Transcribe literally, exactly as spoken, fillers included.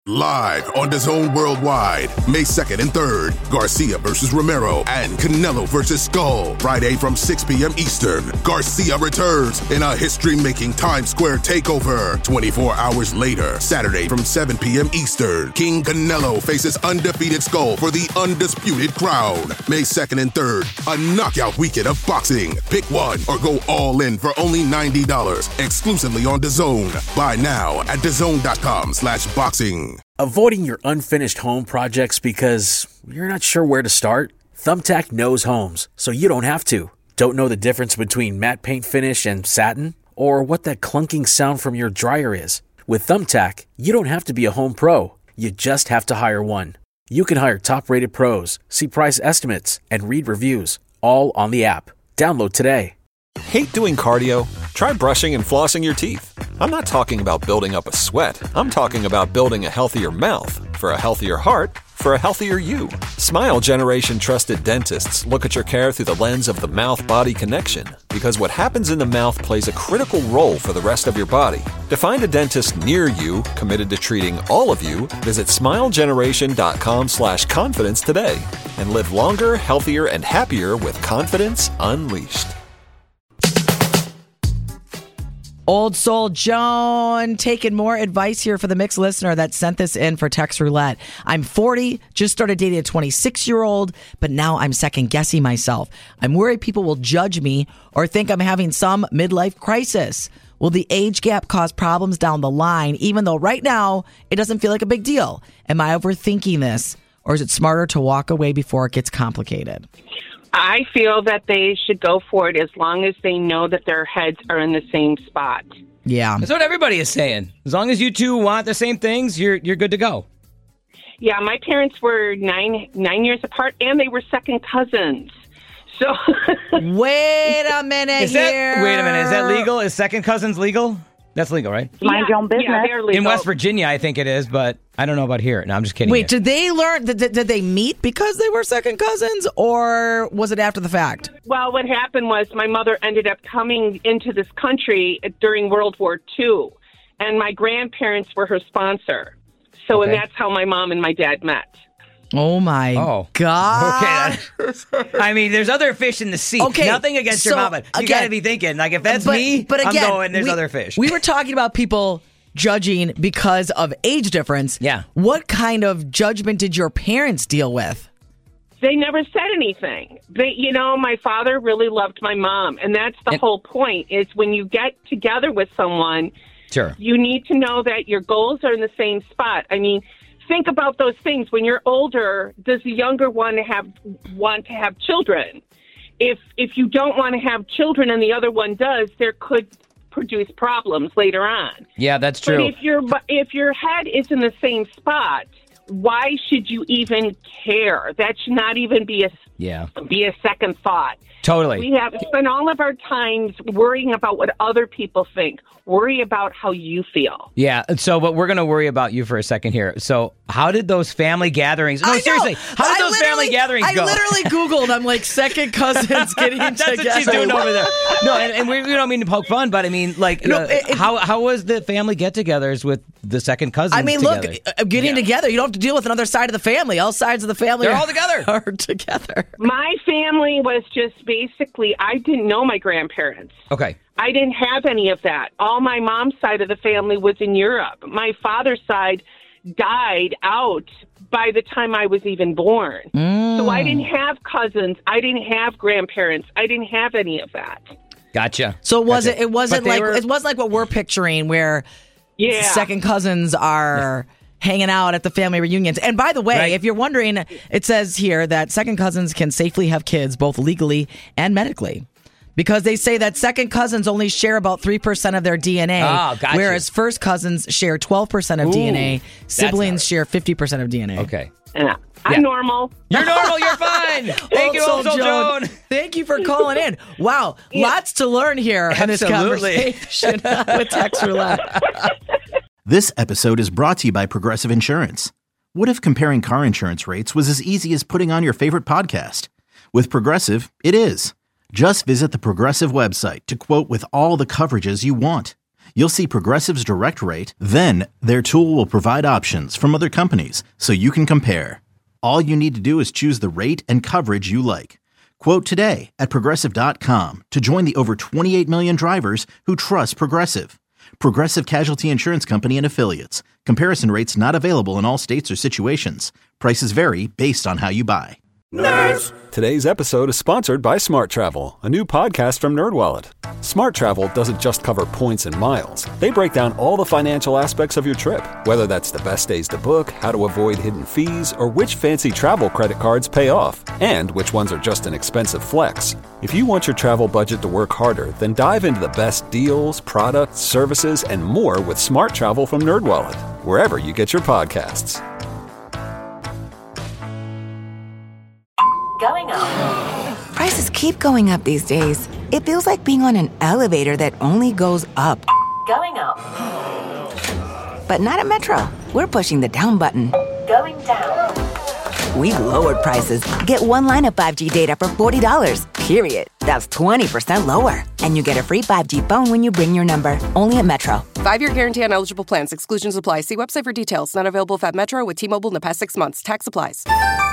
Live on DAZN Worldwide, May second and third, Garcia versus Romero and Canelo versus Skull. Friday from six p.m. Eastern, Garcia returns in a history-making Times Square takeover. twenty-four hours later, Saturday from seven p.m. Eastern, King Canelo faces undefeated Skull for the undisputed crown. May second and third, a knockout weekend of boxing. Pick one or go all in for only ninety dollars, exclusively on DAZN. Buy now at DAZN.com slash boxing. Avoiding your unfinished home projects because you're not sure where to start? Thumbtack knows homes, so you don't have to. Don't know the difference between matte paint finish and satin? Or what that clunking sound from your dryer is? With Thumbtack, you don't have to be a home pro. You just have to hire one. You can hire top-rated pros, see price estimates, and read reviews, all on the app. Download today. Hate doing cardio? Try brushing and flossing your teeth. I'm not talking about building up a sweat. I'm talking about building a healthier mouth for a healthier heart for a healthier you. Smile Generation trusted dentists look at your care through the lens of the mouth-body connection, because what happens in the mouth plays a critical role for the rest of your body. To find a dentist near you committed to treating all of you, visit smilegeneration.com slash confidence today and live longer, healthier, and happier with confidence unleashed. Old Soul Joan taking more advice here for the mixed listener that sent this in for Text Roulette. I'm forty, just started dating a twenty-six-year-old, but now I'm second-guessing myself. I'm worried people will judge me or think I'm having some midlife crisis. Will the age gap cause problems down the line, even though right now it doesn't feel like a big deal? Am I overthinking this, or is it smarter to walk away before it gets complicated? I feel that they should go for it as long as they know that their heads are in the same spot. Yeah. That's what everybody is saying. As long as you two want the same things, you're you're good to go. Yeah, my parents were nine nine years apart, and they were second cousins. So wait a minute is that, here. Wait a minute. Is that legal? Is second cousins legal? That's legal, right? Mind your own business. Yeah, they're legal. In West Virginia, I think it is, but I don't know about here. No, I'm just kidding. Wait, you. did they learn, did, did they meet because they were second cousins, or was it after the fact? Well, what happened was my mother ended up coming into this country during World War Two, and my grandparents were her sponsor. So, Okay. and that's how my mom and my dad met. Oh, my Oh. God. Okay. I mean, there's other fish in the sea. Okay, Nothing against your so, mom, but you again- got to be thinking, like, if that's but, me, but again, I'm going, there's we, other fish. We were talking about people judging because of age difference. Yeah. What kind of judgment did your parents deal with? They never said anything. They, you know, my father really loved my mom, and that's the And- whole point, is when you get together with someone, Sure. you need to know that your goals are in the same spot. I mean, think about those things. When you're older, does the younger one have want to have children? If if you don't want to have children and the other one does, there could produce problems later on. Yeah, that's But true. if your if your head is in the same spot, why should you even care? That should not even be a yeah. be a second thought. Totally. We have spent all of our times worrying about what other people think. Worry about how you feel. Yeah, so, but we're going to worry about you for a second here. So, how did those family gatherings... No, I know. seriously, how did I those family literally- gatherings I go? literally Googled, I'm like, second cousins getting That's together. what she's doing over there. No, and, and we, we don't mean to poke fun, but I mean, like, No, uh, it- it- how how was the family get-togethers with the second cousins I mean, together? look, uh, getting Yeah. together, you don't have to deal with another side of the family. All sides of the family They're are, all together. are together. My family was just basically, I didn't know my grandparents. Okay. I didn't have any of that. All my mom's side of the family was in Europe. My father's side died out by the time I was even born. Mm. So I didn't have cousins. I didn't have grandparents. I didn't have any of that. Gotcha. So was Gotcha. it? It wasn't But they like were- it wasn't like what we're picturing, where Yeah. second cousins are hanging out at the family reunions. And by the way, Right. if you're wondering, it says here that second cousins can safely have kids, both legally and medically. Because they say that second cousins only share about three percent of their D N A, Oh, gotcha. whereas first cousins share twelve percent of D N A. Ooh, Siblings that's share fifty percent of D N A. Okay. Yeah. I'm Yeah. normal. You're normal. You're fine. Thank you, Old Soul Joan. Thank you for calling in. Wow, lots to learn here in this Absolutely. conversation with Text Roulette. This episode is brought to you by Progressive Insurance. What if comparing car insurance rates was as easy as putting on your favorite podcast? With Progressive, it is. Just visit the Progressive website to quote with all the coverages you want. You'll see Progressive's direct rate, then their tool will provide options from other companies so you can compare. All you need to do is choose the rate and coverage you like. Quote today at Progressive dot com to join the over twenty-eight million drivers who trust Progressive. Progressive Casualty Insurance Company and Affiliates. Comparison rates not available in all states or situations. Prices vary based on how you buy. Nerds! Today's episode is sponsored by Smart Travel, a new podcast from NerdWallet. Smart Travel doesn't just cover points and miles. They break down all the financial aspects of your trip, whether that's the best days to book, how to avoid hidden fees, or which fancy travel credit cards pay off, and which ones are just an expensive flex. If you want your travel budget to work harder, then dive into the best deals, products, services, and more with Smart Travel from NerdWallet, wherever you get your podcasts. Going up. Prices keep going up these days. It feels like being on an elevator that only goes up. Going up. But not at Metro. We're pushing the down button. Going down. We've lowered prices. Get one line of five G data for forty dollars, period. That's twenty percent lower. And you get a free five G phone when you bring your number. Only at Metro. Five-year guarantee on eligible plans. Exclusions apply. See website for details. Not available if at Metro with T-Mobile in the past six months. Tax applies.